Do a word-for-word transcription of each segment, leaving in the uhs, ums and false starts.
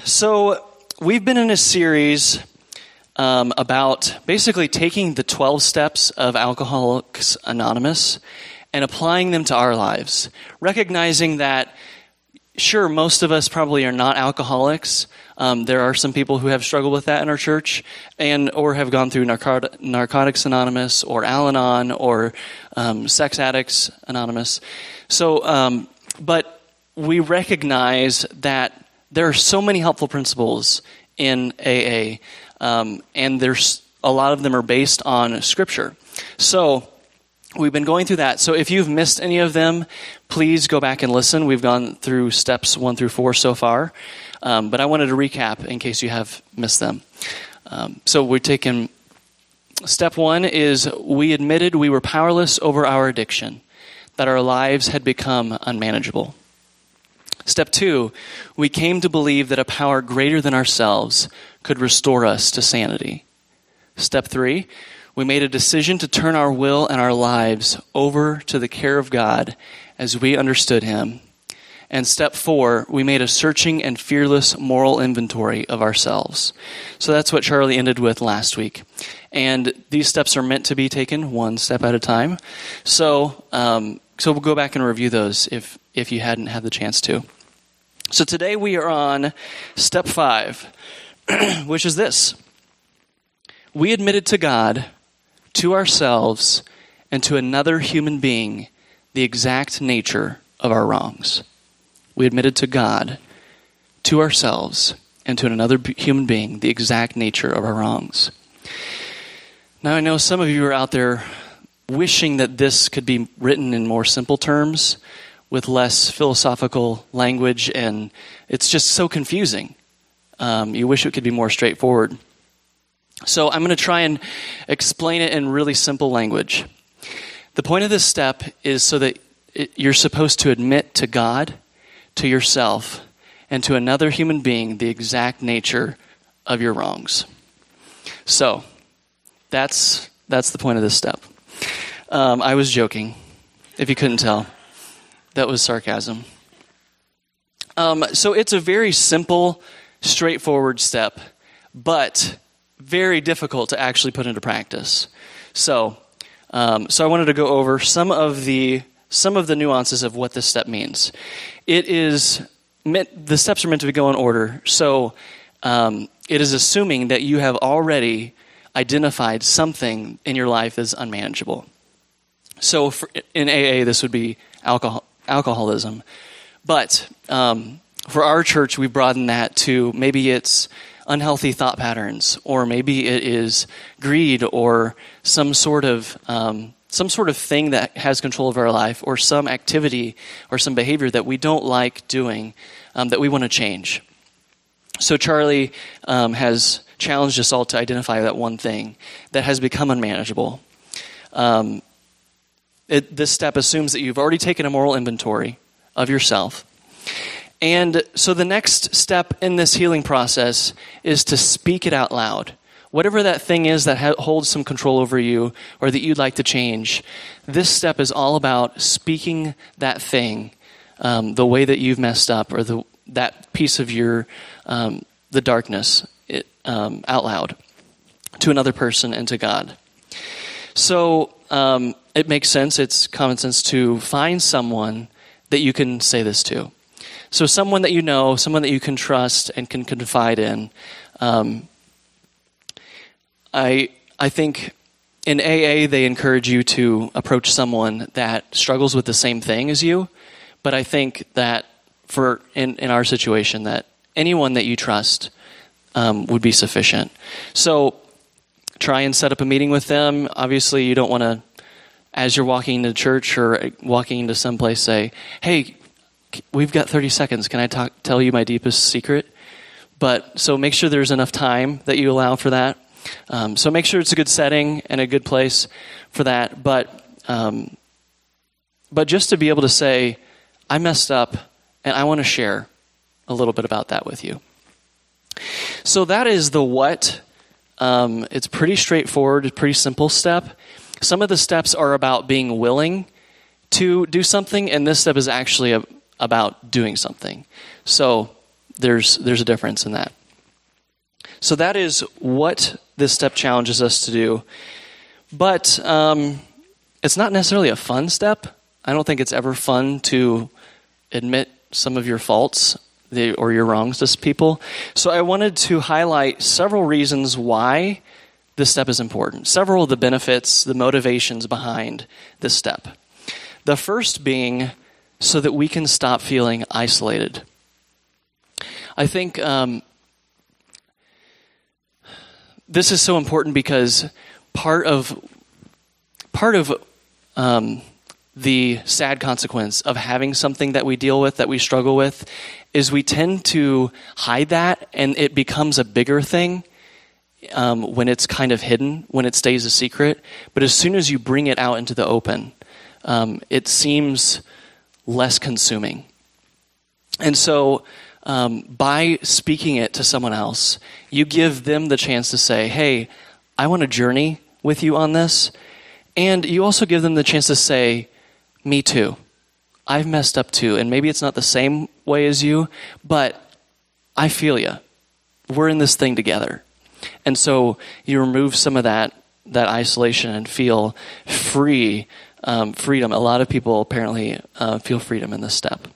So we've been in a series um, about basically taking the twelve steps of Alcoholics Anonymous and applying them to our lives, recognizing that, sure, most of us probably are not alcoholics. Um, there are some people who have struggled with that in our church, and or have gone through Narcot- Narcotics Anonymous or Al-Anon or um, Sex Addicts Anonymous. So, um, but we recognize that there are so many helpful principles in A A, um, and there's a lot of them are based on Scripture. So we've been going through that. So if you've missed any of them, please go back and listen. We've gone through steps one through four so far, um, but I wanted to recap in case you have missed them. Um, so we're taking step one is we admitted we were powerless over our addiction, that our lives had become unmanageable. Step two, we came to believe that a power greater than ourselves could restore us to sanity. Step three, we made a decision to turn our will and our lives over to the care of God as we understood Him. And step four, we made a searching and fearless moral inventory of ourselves. So that's what Charlie ended with last week. And these steps are meant to be taken one step at a time. So, um, so we'll go back and review those if, if you hadn't had the chance to. So today we are on step five, which is this. We admitted to God, to ourselves, and to another human being the exact nature of our wrongs. We admitted to God, to ourselves, and to another human being the exact nature of our wrongs. Now I know some of you are out there wishing that this could be written in more simple terms, with less philosophical language, and it's just so confusing. Um, you wish it could be more straightforward. So I'm going to try and explain it in really simple language. The point of this step is so that it, you're supposed to admit to God, to yourself, and to another human being the exact nature of your wrongs. So that's that's the point of this step. Um, I was joking, if you couldn't tell. That was sarcasm. Um, so it's a very simple, straightforward step, but very difficult to actually put into practice. So, um, so I wanted to go over some of the some of the nuances of what this step means. It is meant, the steps are meant to go in order. So, um, it is assuming that you have already identified something in your life as unmanageable. So, for, in A A, this would be alcohol. alcoholism. But um, for our church, we broaden that to maybe it's unhealthy thought patterns, or maybe it is greed, or some sort of um, some sort of thing that has control of our life, or some activity or some behavior that we don't like doing um, that we want to change. So Charlie um, has challenged us all to identify that one thing that has become unmanageable. Um, It, this step assumes that you've already taken a moral inventory of yourself. And so the next step in this healing process is to speak it out loud. Whatever that thing is that ha- holds some control over you or that you'd like to change, this step is all about speaking that thing, um, the way that you've messed up, or the that piece of your, um, the darkness, it, um, out loud to another person and to God. So um, it makes sense, it's common sense to find someone that you can say this to. So someone that you know, someone that you can trust and can confide in. Um, I I think in A A they encourage you to approach someone that struggles with the same thing as you, but I think that for in, in our situation that anyone that you trust um, would be sufficient. So try and set up a meeting with them. Obviously, you don't want to, as you're walking into church or walking into someplace, say, hey, we've got thirty seconds. Can I talk, tell you my deepest secret? But so make sure there's enough time that you allow for that. Um, so make sure it's a good setting and a good place for that. But um, but just to be able to say, I messed up and I want to share a little bit about that with you. So that is the what. Um, it's pretty straightforward, pretty simple step. Some of the steps are about being willing to do something, and this step is actually a, about doing something. So there's there's a difference in that. So that is what this step challenges us to do. But um, it's not necessarily a fun step. I don't think it's ever fun to admit some of your faults or your wrongs to people. So I wanted to highlight several reasons why this step is important. Several of the benefits, the motivations behind this step. The first being so that we can stop feeling isolated. I think um, this is so important because part of part of um, the sad consequence of having something that we deal with, that we struggle with, is we tend to hide that, and it becomes a bigger thing um, when it's kind of hidden, when it stays a secret. But as soon as you bring it out into the open, um, it seems less consuming. And so um, by speaking it to someone else, you give them the chance to say, hey, I want to journey with you on this. And you also give them the chance to say, me too. I've messed up too. And maybe it's not the same way as you, but I feel you. We're in this thing together. And so you remove some of that that isolation and feel free, um, freedom. A lot of people apparently uh, feel freedom in this step.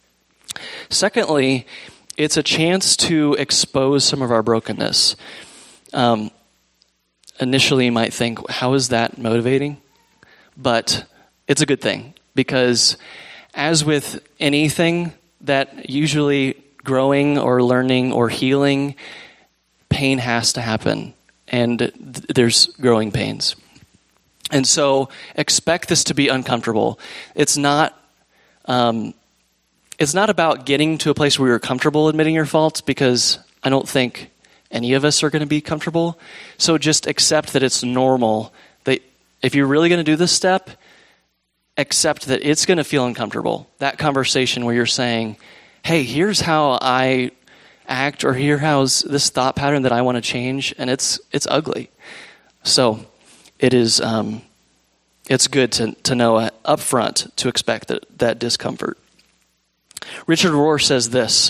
Secondly, it's a chance to expose some of our brokenness. Um, initially, you might think, how is that motivating? But it's a good thing, because as with anything that usually growing or learning or healing, pain has to happen, and th- there's growing pains. And so expect this to be uncomfortable. It's not um, it's not about getting to a place where you're comfortable admitting your faults, because I don't think any of us are going to be comfortable. So just accept that it's normal, that if you're really going to do this step, accept that it's going to feel uncomfortable. That conversation where you're saying, hey, here's how I act, or here how's this thought pattern that I want to change, and it's it's ugly. So it is um, it's good to to know up front to expect that, that discomfort. Richard Rohr says this: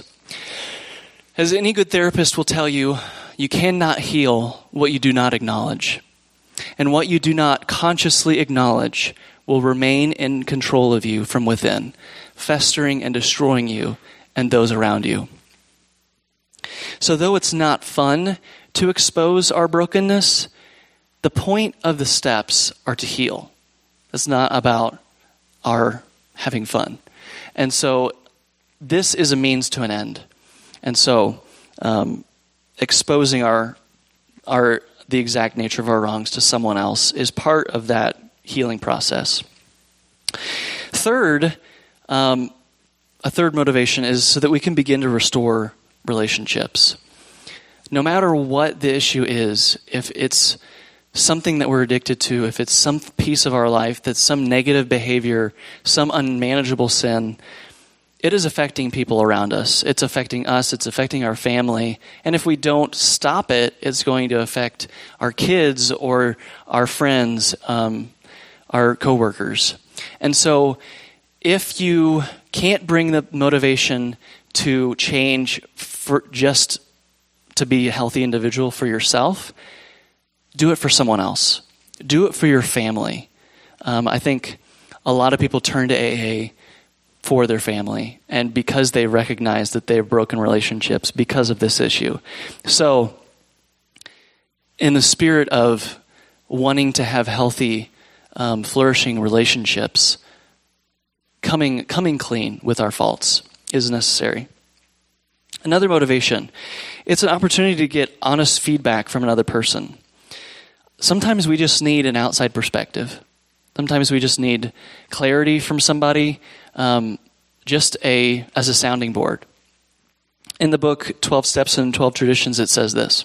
as any good therapist will tell you, you cannot heal what you do not acknowledge. And what you do not consciously acknowledge will remain in control of you from within, festering and destroying you and those around you. So though it's not fun to expose our brokenness, the point of the steps are to heal. It's not about our having fun. And so this is a means to an end. And so um, exposing our our the exact nature of our wrongs to someone else is part of that healing process. Third, um, a third motivation is so that we can begin to restore relationships. No matter what the issue is, if it's something that we're addicted to, if it's some piece of our life that's some negative behavior, some unmanageable sin, it is affecting people around us. It's affecting us. It's affecting our family. And if we don't stop it, it's going to affect our kids or our friends, um, our coworkers. And so if you can't bring the motivation to change for just to be a healthy individual for yourself, do it for someone else. Do it for your family. Um, I think a lot of people turn to A A for their family, and because they recognize that they have broken relationships because of this issue. So, in the spirit of wanting to have healthy, um, flourishing relationships, coming coming clean with our faults is necessary. Another motivation, it's an opportunity to get honest feedback from another person. Sometimes we just need an outside perspective. Sometimes we just need clarity from somebody, um, just a as a sounding board. In the book twelve Steps and twelve Traditions, it says this: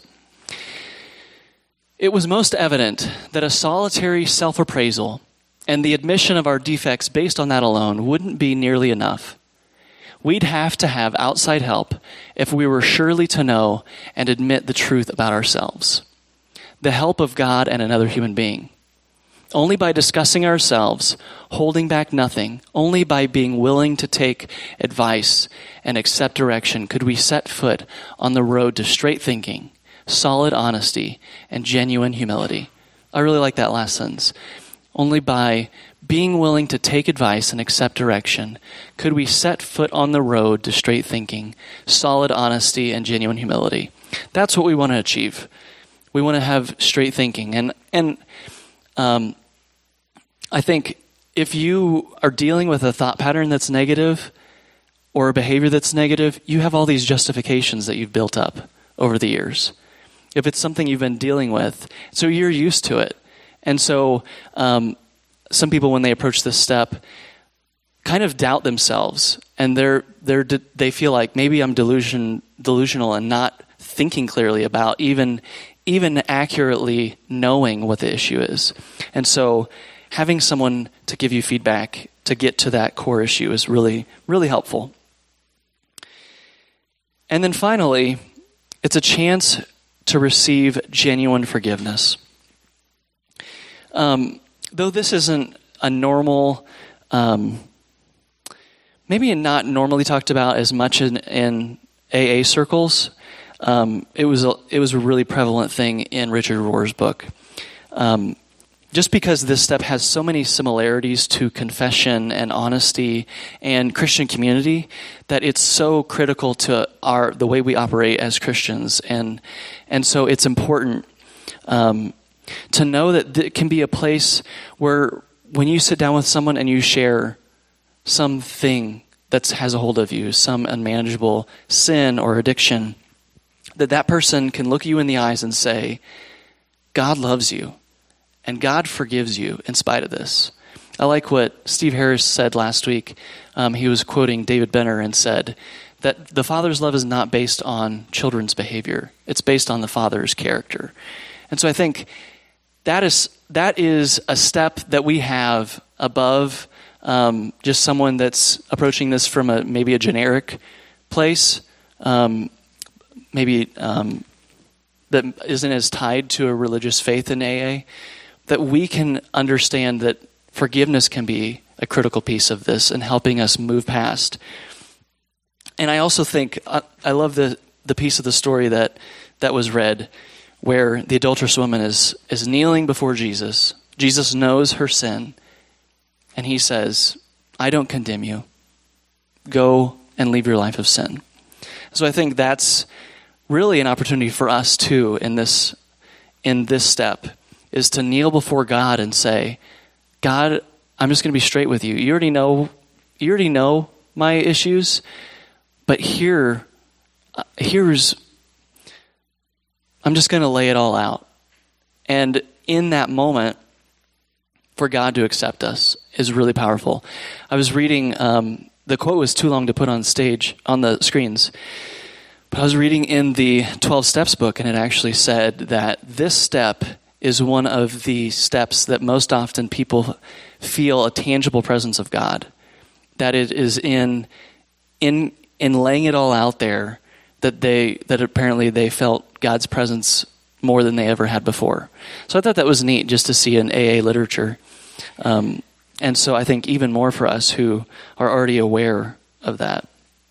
it was most evident that a solitary self-appraisal and the admission of our defects based on that alone wouldn't be nearly enough. We'd have to have outside help if we were surely to know and admit the truth about ourselves. The help of God and another human being. Only by discussing ourselves, holding back nothing, only by being willing to take advice and accept direction could we set foot on the road to straight thinking, solid honesty, and genuine humility. I really like that last sentence. Only by being willing to take advice and accept direction could we set foot on the road to straight thinking, solid honesty, and genuine humility. That's what we want to achieve. We want to have straight thinking. And and um, I think if you are dealing with a thought pattern that's negative or a behavior that's negative, you have all these justifications that you've built up over the years. If it's something you've been dealing with, so you're used to it. And so um, some people, when they approach this step, kind of doubt themselves, and they're they're they feel like maybe I'm delusion delusional and not thinking clearly about even even accurately knowing what the issue is. And so having someone to give you feedback to get to that core issue is really, really helpful. And then finally, it's a chance to receive genuine forgiveness. Um, though this isn't a normal, um, maybe not normally talked about as much in, in A A circles, um, it was a, it was a really prevalent thing in Richard Rohr's book. Um, just because this step has so many similarities to confession and honesty and Christian community, that it's so critical to our the way we operate as Christians, and and so it's important um, to know that it can be a place where when you sit down with someone and you share something that has a hold of you, some unmanageable sin or addiction, that that person can look you in the eyes and say, God loves you. And God forgives you in spite of this. I like what Steve Harris said last week. Um, he was quoting David Benner and said that the Father's love is not based on children's behavior. It's based on the Father's character. And so I think that is that is a step that we have above um, just someone that's approaching this from a maybe a generic place, um, maybe um, that isn't as tied to a religious faith in A A. That we can understand that forgiveness can be a critical piece of this and helping us move past. And I also think, I, I love the, the piece of the story that, that was read where the adulterous woman is, is kneeling before Jesus. Jesus knows her sin, and he says, I don't condemn you. Go and leave your life of sin. So I think that's really an opportunity for us too in this in this step, is to kneel before God and say, God, I'm just going to be straight with you. You already know, you already know my issues, but here, uh, here's, I'm just going to lay it all out. And in that moment, for God to accept us is really powerful. I was reading, um, the quote was too long to put on stage, on the screens, but I was reading in the twelve Steps book, and it actually said that this step is one of the steps that most often people feel a tangible presence of God. That it is in in in laying it all out there that they that apparently they felt God's presence more than they ever had before. So I thought that was neat just to see in A A literature. Um, and so I think even more for us who are already aware of that.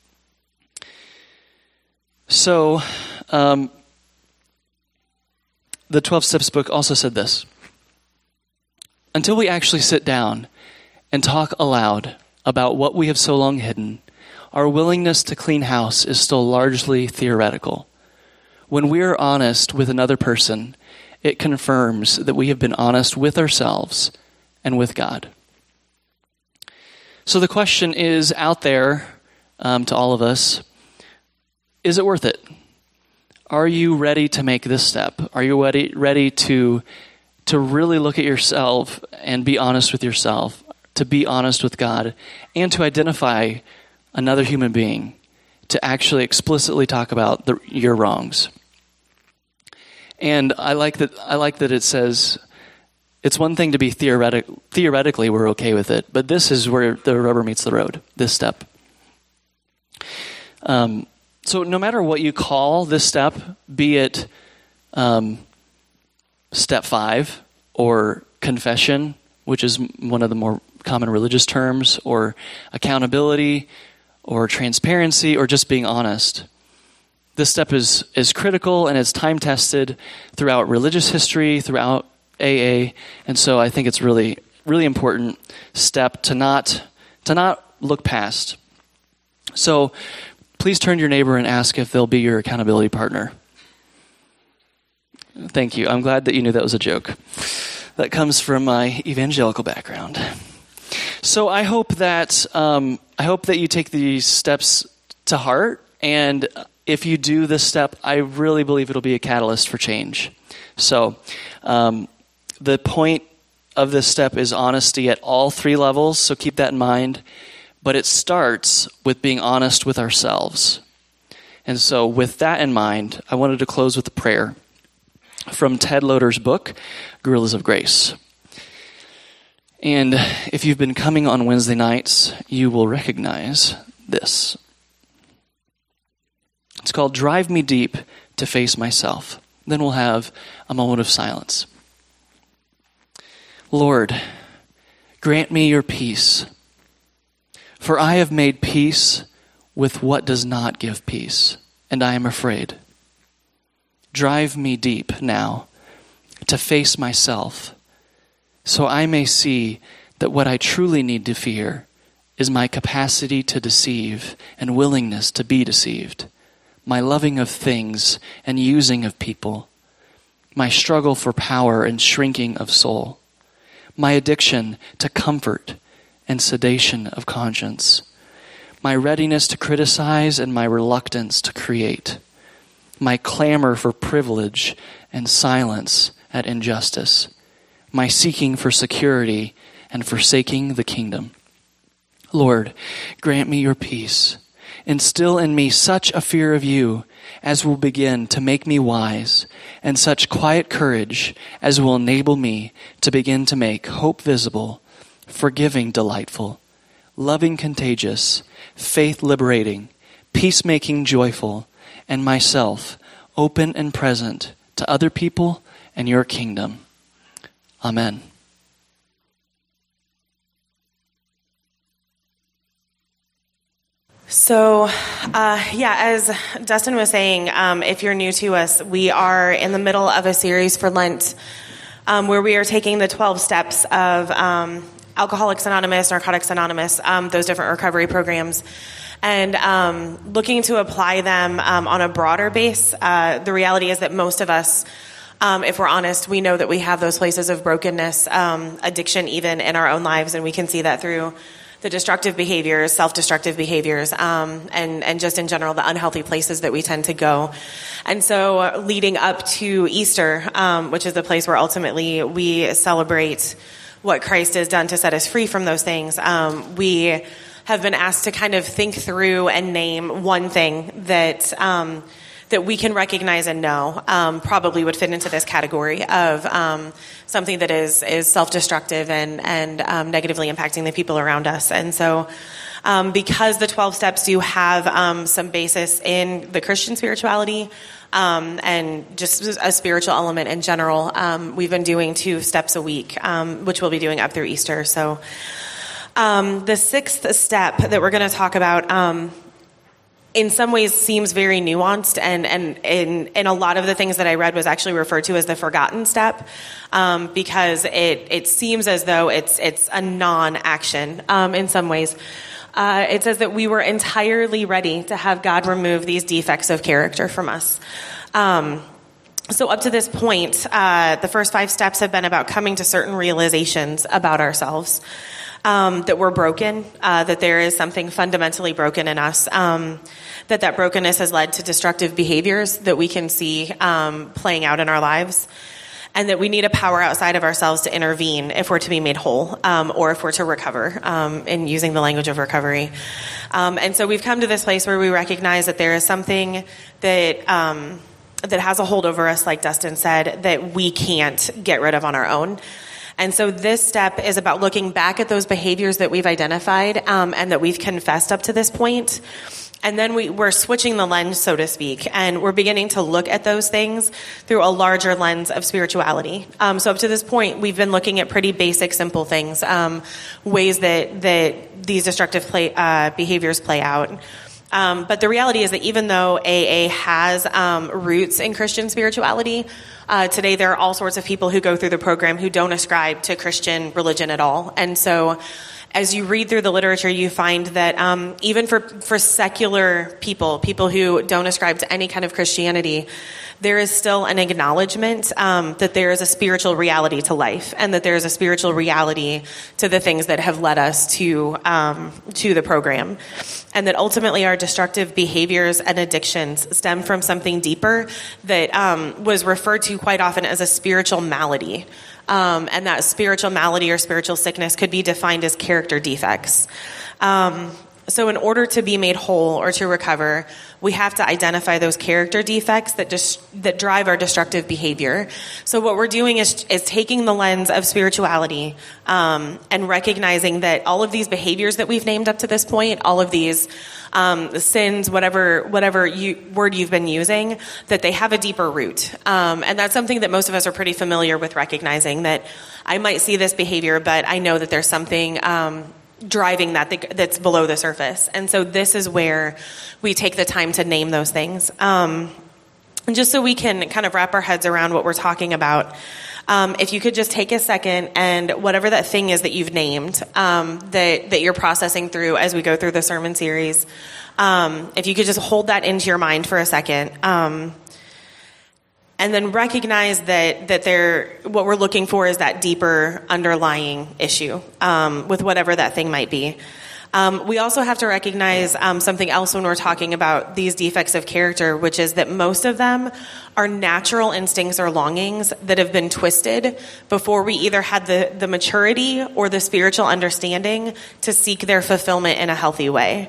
So um the twelve Steps book also said this: until we actually sit down and talk aloud about what we have so long hidden, our willingness to clean house is still largely theoretical. When we are honest with another person, it confirms that we have been honest with ourselves and with God. So the question is out there um, to all of us, is it worth it? Are you ready to make this step? Are you ready ready to to really look at yourself and be honest with yourself, to be honest with God, and to identify another human being, to actually explicitly talk about the, your wrongs? And I like that. I like that it says it's one thing to be theoretic. Theoretically, we're okay with it, but this is where the rubber meets the road. This step. Um. So no matter what you call this step, be it um, step five, or confession, which is one of the more common religious terms, or accountability, or transparency, or just being honest. This step is, is critical and is time-tested throughout religious history, throughout A A, and so I think it's really, really important step to not to not look past. So please turn to your neighbor and ask if they'll be your accountability partner. Thank you. I'm glad that you knew that was a joke. That comes from my evangelical background. So I hope that um, I hope that you take these steps to heart, and if you do this step, I really believe it'll be a catalyst for change. So um, the point of this step is honesty at all three levels, so keep that in mind. But it starts with being honest with ourselves. And so with that in mind, I wanted to close with a prayer from Ted Loder's book, Guerrillas of Grace. And if you've been coming on Wednesday nights, you will recognize this. It's called Drive Me Deep to Face Myself. Then we'll have a moment of silence. Lord, grant me your peace, for I have made peace with what does not give peace, and I am afraid. Drive me deep now to face myself, so I may see that what I truly need to fear is my capacity to deceive and willingness to be deceived, my loving of things and using of people, my struggle for power and shrinking of soul, my addiction to comfort and sedation of conscience, my readiness to criticize and my reluctance to create, my clamor for privilege and silence at injustice, my seeking for security and forsaking the kingdom. Lord, grant me your peace. Instill in me such a fear of you as will begin to make me wise, and such quiet courage as will enable me to begin to make hope visible, forgiving delightful, loving contagious, faith liberating, peacemaking joyful, and myself open and present to other people and your kingdom. Amen. So, uh, yeah, as Dustin was saying, um, if you're new to us, we are in the middle of a series for Lent um, where we are taking the twelve steps of um, Alcoholics Anonymous, Narcotics Anonymous, um, those different recovery programs, and um, looking to apply them um, on a broader base. Uh, the reality is that most of us, um, if we're honest, we know that we have those places of brokenness, um, addiction even in our own lives, and we can see that through the destructive behaviors, self-destructive behaviors, um, and, and just in general, the unhealthy places that we tend to go. And so uh, leading up to Easter, um, which is the place where ultimately we celebrate what Christ has done to set us free from those things, um, we have been asked to kind of think through and name one thing that um, that we can recognize and know um, probably would fit into this category of um, something that is is self-destructive and and um, negatively impacting the people around us. And so um, because the twelve steps do have um, some basis in the Christian spirituality um, and just a spiritual element in general, um, we've been doing two steps a week, um, which we'll be doing up through Easter. So um, the sixth step that we're going to talk about um, in some ways seems very nuanced, and, and in, in a lot of the things that I read was actually referred to as the forgotten step, um, because it, it seems as though it's, it's a non-action, um, in some ways. Uh, it says that we were entirely ready to have God remove these defects of character from us. Um, so up to this point, uh, the first five steps have been about coming to certain realizations about ourselves. Um, that we're broken, uh, that there is something fundamentally broken in us, um, that that brokenness has led to destructive behaviors that we can see um, playing out in our lives, and that we need a power outside of ourselves to intervene if we're to be made whole, um, or if we're to recover, um, in using the language of recovery. Um, and so we've come to this place where we recognize that there is something that um, that has a hold over us, like Dustin said, that we can't get rid of on our own. And so this step is about looking back at those behaviors that we've identified um, and that we've confessed up to this point, And then we, we're switching the lens, so to speak, and we're beginning to look at those things through a larger lens of spirituality. Um, so up to this point, we've been looking at pretty basic, simple things, um, ways that, that these destructive play, uh, behaviors play out. Um, but the reality is that even though A A has um, roots in Christian spirituality, uh, today there are all sorts of people who go through the program who don't ascribe to Christian religion at all. And so as you read through the literature, you find that um, even for, for secular people, people who don't ascribe to any kind of Christianity, there is still an acknowledgement um, that there is a spiritual reality to life, and that there is a spiritual reality to the things that have led us to um, to the program, and that ultimately our destructive behaviors and addictions stem from something deeper that um, was referred to quite often as a spiritual malady. Um, and that spiritual malady or spiritual sickness could be defined as character defects. Um, so in order to be made whole or to recover, we have to identify those character defects that dis- that drive our destructive behavior. So what we're doing is, is taking the lens of spirituality um, and recognizing that all of these behaviors that we've named up to this point, all of these um, sins, whatever whatever you, word you've been using, that they have a deeper root. Um, and that's something that most of us are pretty familiar with, recognizing that I might see this behavior, but I know that there's something um, driving that that's below the surface. And so this is where we take the time to name those things. Um, and just so we can kind of wrap our heads around what we're talking about, um, if you could just take a second and whatever that thing is that you've named, um, that, that you're processing through as we go through the sermon series, um, if you could just hold that into your mind for a second, um, and then recognize that that they're, what we're looking for is that deeper underlying issue um, with whatever that thing might be. Um, we also have to recognize um, something else when we're talking about these defects of character, which is that most of them are natural instincts or longings that have been twisted before we either had the, the maturity or the spiritual understanding to seek their fulfillment in a healthy way.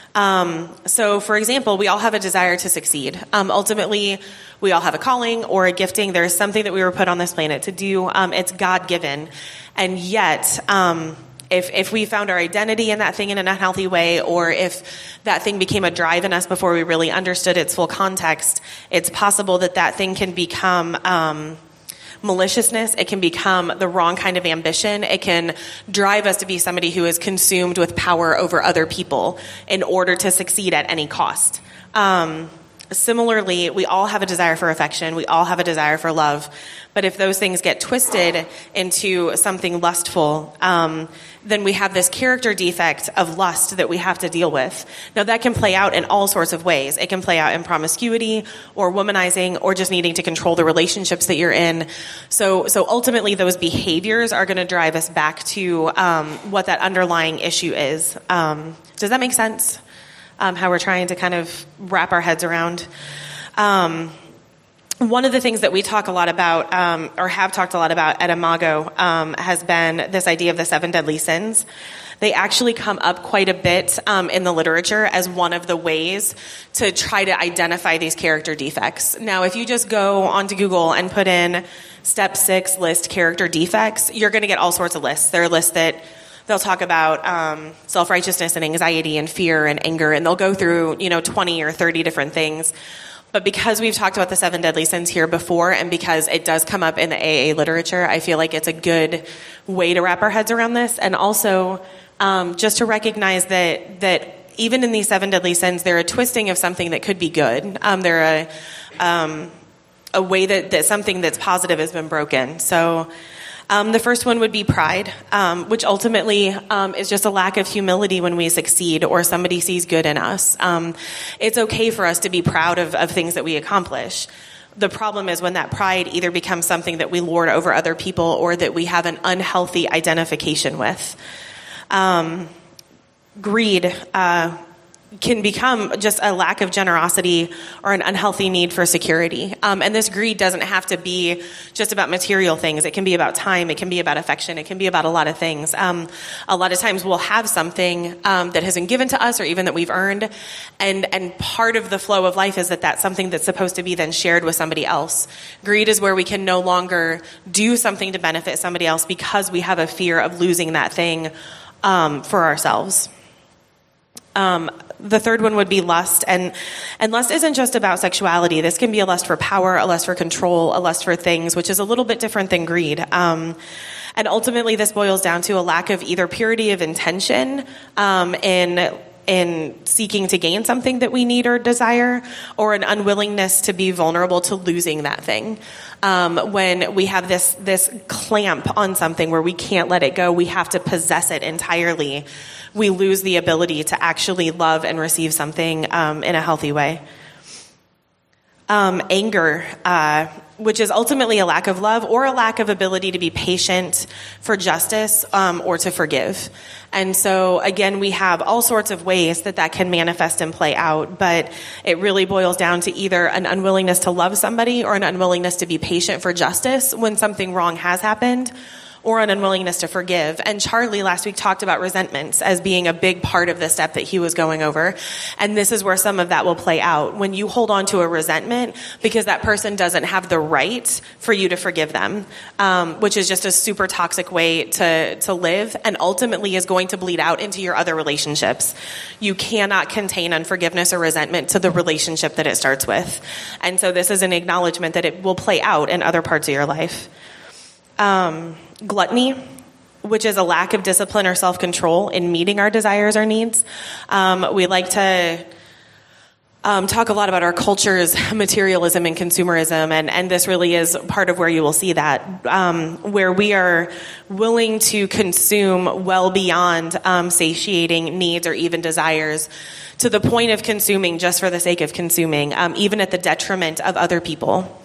Um, so, for example, we all have a desire to succeed. Um, ultimately, we all have a calling or a gifting. There's something that we were put on this planet to do. Um, it's God-given. And yet, um, if, if we found our identity in that thing in an unhealthy way, or if that thing became a drive in us before we really understood its full context, it's possible that that thing can become um, maliciousness. It can become the wrong kind of ambition. It can drive us to be somebody who is consumed with power over other people in order to succeed at any cost. Um, similarly, we all have a desire for affection. We all have a desire for love. But if those things get twisted into something lustful, um, then we have this character defect of lust that we have to deal with. Now, that can play out in all sorts of ways. It can play out in promiscuity or womanizing or just needing to control the relationships that you're in. So, so ultimately, those behaviors are going to drive us back to um, what that underlying issue is. Um, does that make sense? Um, how we're trying to kind of wrap our heads around. Um, One of the things that we talk a lot about, um, or have talked a lot about at Imago, um, has been this idea of the seven deadly sins. They actually come up quite a bit um, in the literature as one of the ways to try to identify these character defects. Now, if you just go onto Google and put in step six list character defects, you're going to get all sorts of lists. There are lists that they'll talk about um, self-righteousness and anxiety and fear and anger, and they'll go through, you know, twenty or thirty different things. But because we've talked about the seven deadly sins here before, and because it does come up in the A A literature, I feel like it's a good way to wrap our heads around this. And also, um, just to recognize that that even in these seven deadly sins, they're a twisting of something that could be good. Um, they're a um, a way that, that something that's positive has been broken. So um, the first one would be pride, um, which ultimately um, is just a lack of humility when we succeed or somebody sees good in us. Um, it's okay for us to be proud of, of things that we accomplish. The problem is when that pride either becomes something that we lord over other people or that we have an unhealthy identification with. Um, greed uh, can become just a lack of generosity or an unhealthy need for security. Um, and this greed doesn't have to be just about material things. It can be about time. It can be about affection. It can be about a lot of things. Um, a lot of times we'll have something um, that has been given to us or even that we've earned. And, and part of the flow of life is that that's something that's supposed to be then shared with somebody else. Greed is where we can no longer do something to benefit somebody else because we have a fear of losing that thing um, for ourselves. Um, The third one would be lust. And, and lust isn't just about sexuality. This can be a lust for power, a lust for control, a lust for things, which is a little bit different than greed. Um, and ultimately, this boils down to a lack of either purity of intention um, in in seeking to gain something that we need or desire, or an unwillingness to be vulnerable to losing that thing. Um, when we have this this clamp on something where we can't let it go, we have to possess it entirely, we lose the ability to actually love and receive something um, in a healthy way. Um, anger, uh, which is ultimately a lack of love or a lack of ability to be patient for justice um, or to forgive. And so, again, we have all sorts of ways that that can manifest and play out, but it really boils down to either an unwillingness to love somebody or an unwillingness to be patient for justice when something wrong has happened, or an unwillingness to forgive. And Charlie last week talked about resentments as being a big part of the step that he was going over. And this is where some of that will play out. When you hold on to a resentment because that person doesn't have the right for you to forgive them, um, which is just a super toxic way to, to live, and ultimately is going to bleed out into your other relationships. You cannot contain unforgiveness or resentment to the relationship that it starts with. And so this is an acknowledgement that it will play out in other parts of your life. Um, gluttony, which is a lack of discipline or self-control in meeting our desires or needs. Um, we like to um, talk a lot about our culture's materialism and consumerism, and, and this really is part of where you will see that, um, where we are willing to consume well beyond um, satiating needs or even desires, to the point of consuming just for the sake of consuming, um, even at the detriment of other people.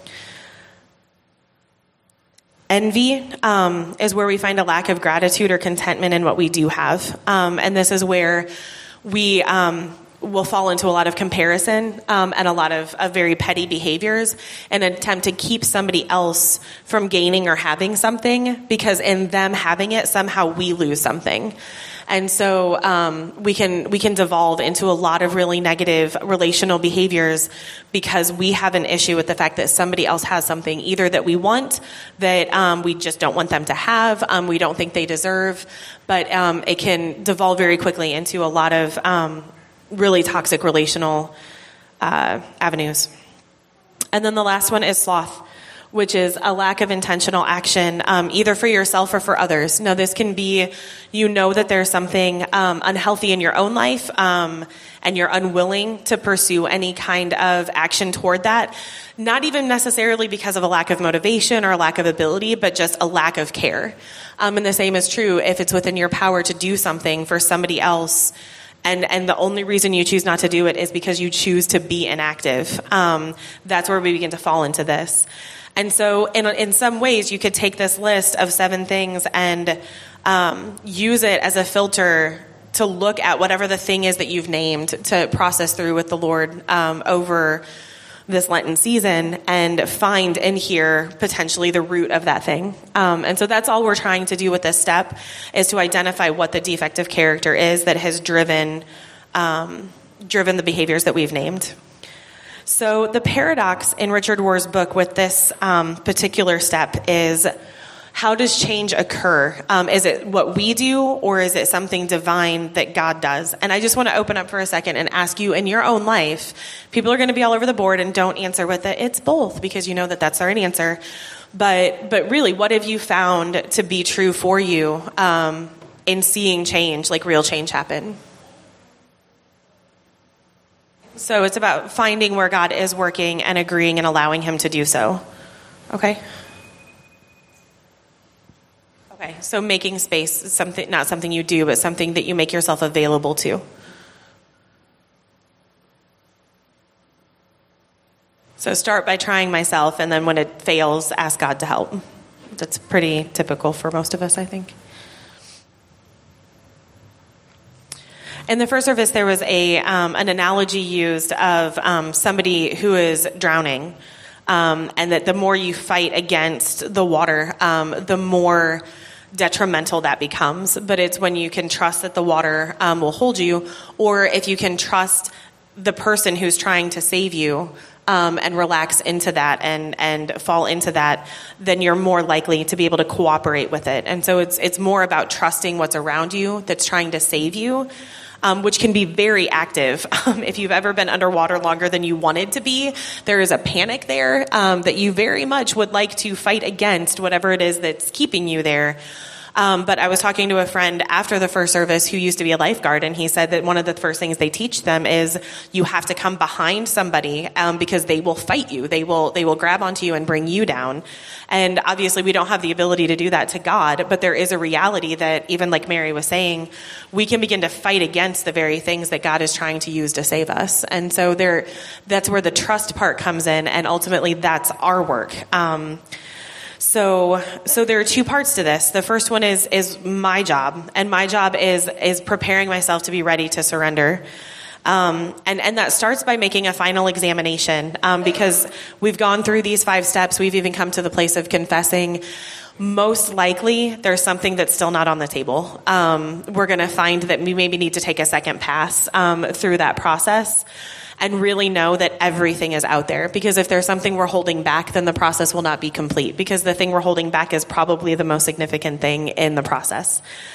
Envy um, is where we find a lack of gratitude or contentment in what we do have. Um, and this is where we um, will fall into a lot of comparison um, and a lot of, of very petty behaviors in an attempt to keep somebody else from gaining or having something, because in them having it, somehow we lose something. And so um, we can we can devolve into a lot of really negative relational behaviors because we have an issue with the fact that somebody else has something either that we want, that um, we just don't want them to have, um, we don't think they deserve, but um, it can devolve very quickly into a lot of um, really toxic relational uh, avenues. And then the last one is sloth, which is a lack of intentional action, um, either for yourself or for others. Now, this can be, you know that there's something um, unhealthy in your own life, um, and you're unwilling to pursue any kind of action toward that, not even necessarily because of a lack of motivation or a lack of ability, but just a lack of care. Um, and the same is true if it's within your power to do something for somebody else, And and the only reason you choose not to do it is because you choose to be inactive. Um, that's where we begin to fall into this. And so in in some ways, you could take this list of seven things and um, use it as a filter to look at whatever the thing is that you've named, to process through with the Lord um, over this Lenten season, and find in here potentially the root of that thing. Um, and so that's all we're trying to do with this step, is to identify what the defective character is that has driven um, driven the behaviors that we've named. So the paradox in Richard Rohr's book with this um, particular step is, how does change occur? Um, is it what we do, or is it something divine that God does? And I just want to open up for a second and ask you, in your own life, people are going to be all over the board, and don't answer with it. It's both, because you know that that's the right answer. But but really, what have you found to be true for you um, in seeing change, like real change happen? So it's about finding where God is working and agreeing and allowing him to do so. Okay? Okay, so making space is something, not something you do, but something that you make yourself available to. So start by trying myself, and then when it fails, ask God to help. That's pretty typical for most of us, I think. In the first service, there was a um, an analogy used of um, somebody who is drowning, um, and that the more you fight against the water, um, the more detrimental that becomes. But it's when you can trust that the water um, will hold you, or if you can trust the person who's trying to save you um, and relax into that and and fall into that, then you're more likely to be able to cooperate with it. And so it's it's more about trusting what's around you that's trying to save you, um, which can be very active. Um, if you've ever been underwater longer than you wanted to be, there is a panic there um, that you very much would like to fight against whatever it is that's keeping you there. Um, but I was talking to a friend after the first service who used to be a lifeguard, and he said that one of the first things they teach them is you have to come behind somebody um, because they will fight you. They will they will grab onto you and bring you down. And obviously we don't have the ability to do that to God, but there is a reality that, even like Mary was saying, we can begin to fight against the very things that God is trying to use to save us. And so there, that's where the trust part comes in, and ultimately that's our work. Um, So, so there are two parts to this. The first one is, is my job, and my job is, is preparing myself to be ready to surrender. Um, and, and that starts by making a final examination, um, because we've gone through these five steps. We've even come to the place of confessing. Most likely there's something that's still not on the table. Um, we're going to find that we maybe need to take a second pass, um, through that process, and really know that everything is out there. Because if there's something we're holding back, then the process will not be complete, because the thing we're holding back is probably the most significant thing in the process.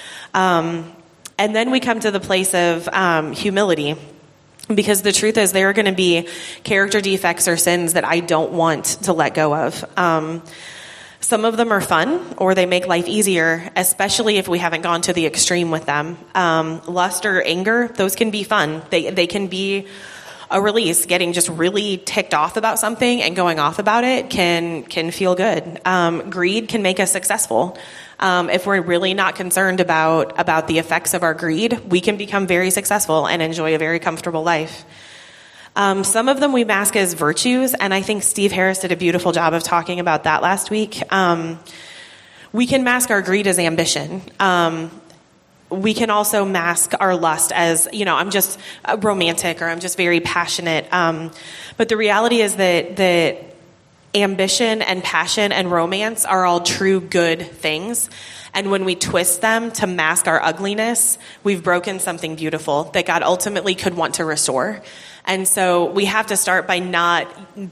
Um, and then we come to the place of um, humility, because the truth is there are going to be character defects or sins that I don't want to let go of. Um, some of them are fun, or they make life easier, especially if we haven't gone to the extreme with them. Um, lust or anger, those can be fun. They they can be a release. Getting just really ticked off about something and going off about it can can feel good. Um, greed can make us successful. Um, if we're really not concerned about about the effects of our greed, we can become very successful and enjoy a very comfortable life. Um, some of them we mask as virtues, and I think Steve Harris did a beautiful job of talking about that last week. Um, we can mask our greed as ambition. Um, We can also mask our lust as, you know, I'm just romantic, or I'm just very passionate. Um, but the reality is that that ambition and passion and romance are all true good things. And when we twist them to mask our ugliness, we've broken something beautiful that God ultimately could want to restore. And so we have to start by not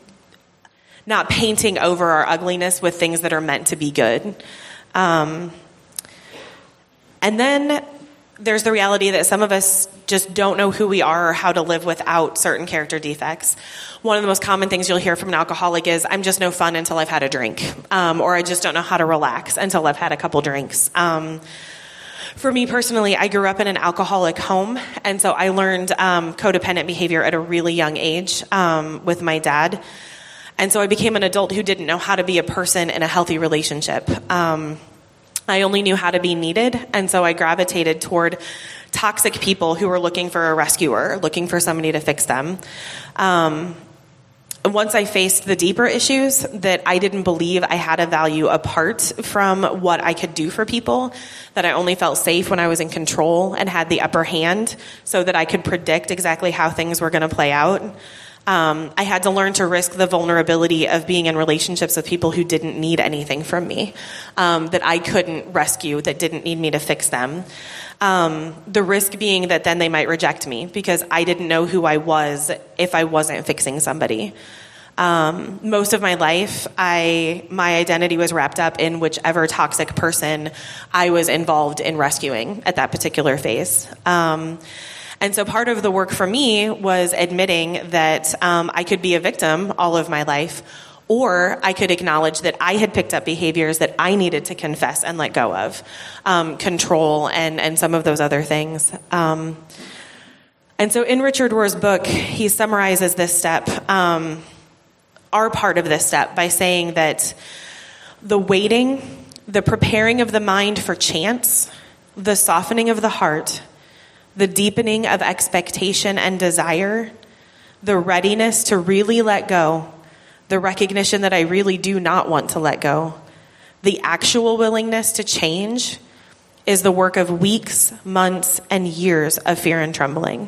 not painting over our ugliness with things that are meant to be good. Um And then there's the reality that some of us just don't know who we are or how to live without certain character defects. One of the most common things you'll hear from an alcoholic is, I'm just no fun until I've had a drink, um, or I just don't know how to relax until I've had a couple drinks. Um, for me personally, I grew up in an alcoholic home, and so I learned um, codependent behavior at a really young age um, with my dad. And so I became an adult who didn't know how to be a person in a healthy relationship. Um I only knew how to be needed, and so I gravitated toward toxic people who were looking for a rescuer, looking for somebody to fix them. Um, once I faced the deeper issues, that I didn't believe I had a value apart from what I could do for people, that I only felt safe when I was in control and had the upper hand so that I could predict exactly how things were going to play out. Um, I had to learn to risk the vulnerability of being in relationships with people who didn't need anything from me, um, that I couldn't rescue, that didn't need me to fix them. Um, the risk being that then they might reject me because I didn't know who I was if I wasn't fixing somebody. Um, most of my life, I my identity was wrapped up in whichever toxic person I was involved in rescuing at that particular phase. Um, And so part of the work for me was admitting that um, I could be a victim all of my life, or I could acknowledge that I had picked up behaviors that I needed to confess and let go of, um, control and, and some of those other things. Um, and so in Richard Rohr's book, he summarizes this step, um, our part of this step, by saying that the waiting, the preparing of the mind for chance, the softening of the heart, the deepening of expectation and desire, the readiness to really let go, the recognition that I really do not want to let go, the actual willingness to change is the work of weeks, months, and years of fear and trembling.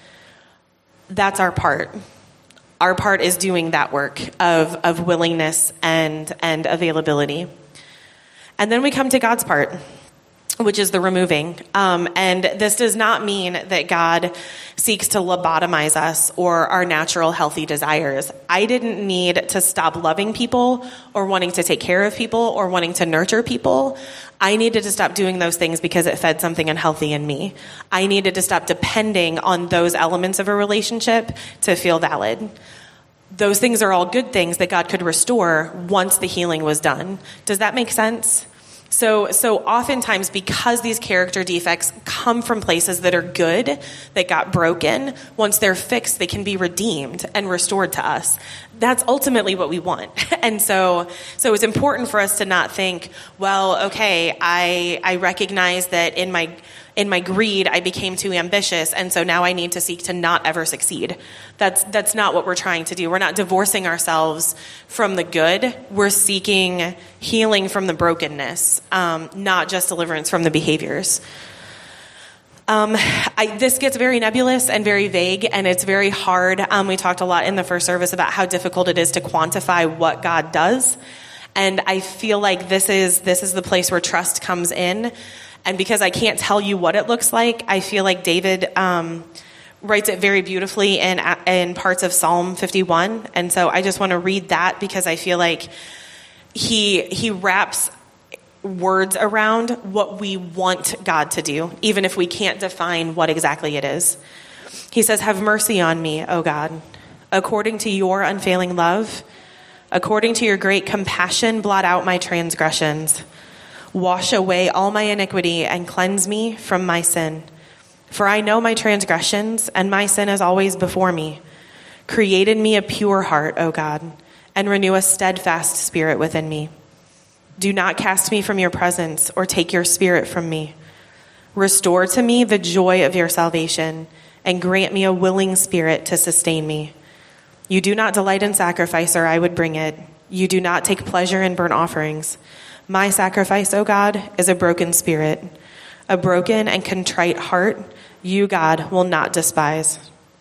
That's our part. Our part is doing that work of, of willingness and, and availability. And then we come to God's part. which is the removing. Um, and this does not mean that God seeks to lobotomize us or our natural healthy desires. I didn't need to stop loving people or wanting to take care of people or wanting to nurture people. I needed to stop doing those things because it fed something unhealthy in me. I needed to stop depending on those elements of a relationship to feel valid. Those things are all good things that God could restore once the healing was done. Does that make sense? So, so oftentimes, because these character defects come from places that are good, that got broken, once they're fixed, they can be redeemed and restored to us. That's ultimately what we want. And so, so it's important for us to not think, well, okay, I, I recognize that in my, in my greed, I became too ambitious, and so now I need to seek to not ever succeed. That's, that's not what we're trying to do. We're not divorcing ourselves from the good. We're seeking healing from the brokenness, um, not just deliverance from the behaviors. Um, I, this gets very nebulous and very vague, and it's very hard. Um, we talked a lot in the first service about how difficult it is to quantify what God does. And I feel like this is, this is the place where trust comes in. And because I can't tell you what it looks like, I feel like David um, writes it very beautifully in, in parts of Psalm fifty-one. And so I just want to read that because I feel like he he wraps words around what we want God to do, even if we can't define what exactly it is. He says, "Have mercy on me, O God, according to your unfailing love. According to your great compassion, blot out my transgressions. Wash away all my iniquity and cleanse me from my sin. For I know my transgressions, and my sin is always before me. Create in me a pure heart, O God, and renew a steadfast spirit within me. Do not cast me from your presence or take your spirit from me. Restore to me the joy of your salvation, and grant me a willing spirit to sustain me. You do not delight in sacrifice, or I would bring it. You do not take pleasure in burnt offerings. My sacrifice, O God, is a broken spirit, a broken and contrite heart. You, God, will not despise."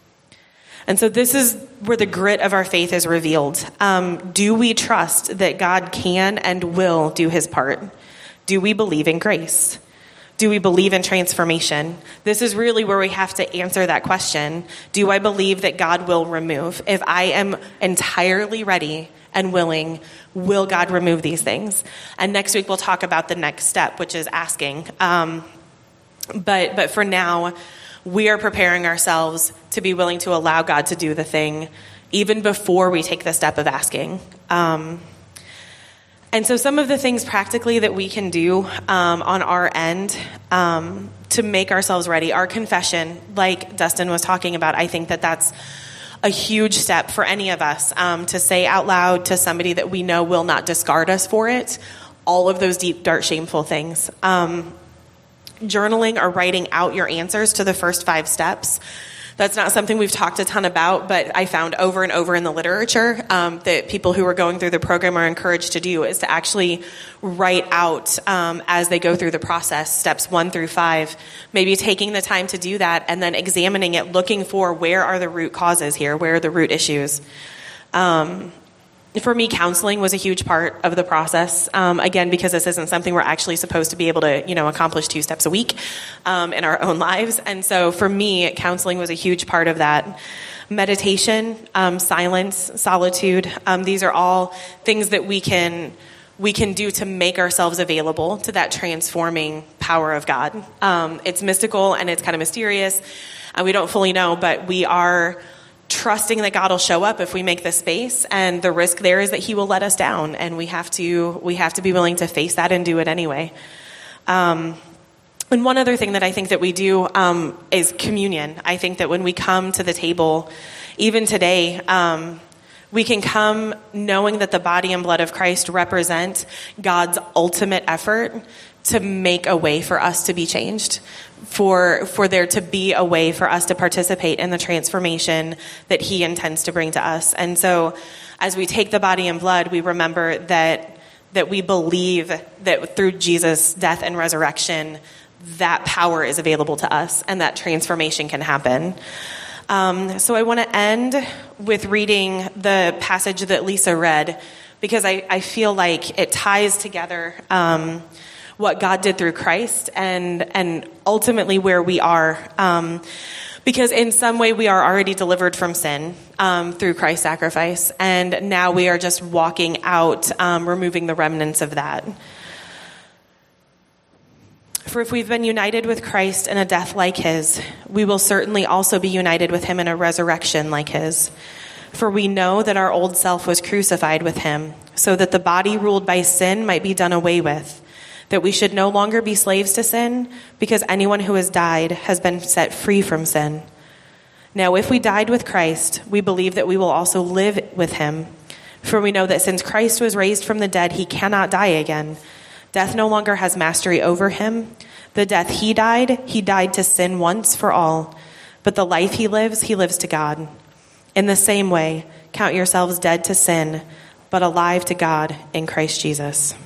And so this is where the grit of our faith is revealed. Um, do we trust that God can and will do his part? Do we believe in grace? Do we believe in transformation? This is really where we have to answer that question. Do I believe that God will remove? If I am entirely ready and willing, will God remove these things? And next week we'll talk about the next step, which is asking. Um, but but for now, we are preparing ourselves to be willing to allow God to do the thing, even before we take the step of asking. Um, and so some of the things practically that we can do um, on our end um, to make ourselves ready, our confession, like Dustin was talking about, I think that that's a huge step for any of us um, to say out loud to somebody that we know will not discard us for it, all of those deep, dark, shameful things. Um, journaling or writing out your answers to the first five steps. That's not something we've talked a ton about, but I found over and over in the literature um, that people who are going through the program are encouraged to do is to actually write out um, as they go through the process, steps one through five, maybe taking the time to do that and then examining it, looking for where are the root causes here, where are the root issues. Um, For me, counseling was a huge part of the process. Um, again, because this isn't something we're actually supposed to be able to, you know, accomplish two steps a week um, in our own lives. And so for me, counseling was a huge part of that. Meditation, um, silence, solitude. Um, these are all things that we can we can do to make ourselves available to that transforming power of God. Um, it's mystical and it's kind of mysterious, and we don't fully know, but we are trusting that God will show up if we make the space, and the risk there is that he will let us down, and we have to we have to be willing to face that and do it anyway. Um, and one other thing that I think that we do um, is communion. I think that when we come to the table, even today, um, we can come knowing that the body and blood of Christ represent God's ultimate effort to make a way for us to be changed, for for there to be a way for us to participate in the transformation that he intends to bring to us. And so as we take the body and blood, we remember that that we believe that through Jesus' death and resurrection, that power is available to us and that transformation can happen. Um, so I want to end with reading the passage that Lisa read, because I, I feel like it ties together um, what God did through Christ and and ultimately where we are. Um, because in some way we are already delivered from sin um, through Christ's sacrifice, and now we are just walking out, um, removing the remnants of that. For if we've been united with Christ in a death like his, we will certainly also be united with him in a resurrection like his. For we know that our old self was crucified with him, so that the body ruled by sin might be done away with, that we should no longer be slaves to sin, because anyone who has died has been set free from sin. Now, if we died with Christ, we believe that we will also live with him. For we know that since Christ was raised from the dead, he cannot die again. Death no longer has mastery over him. The death he died, he died to sin once for all. But the life he lives, he lives to God. In the same way, count yourselves dead to sin, but alive to God in Christ Jesus.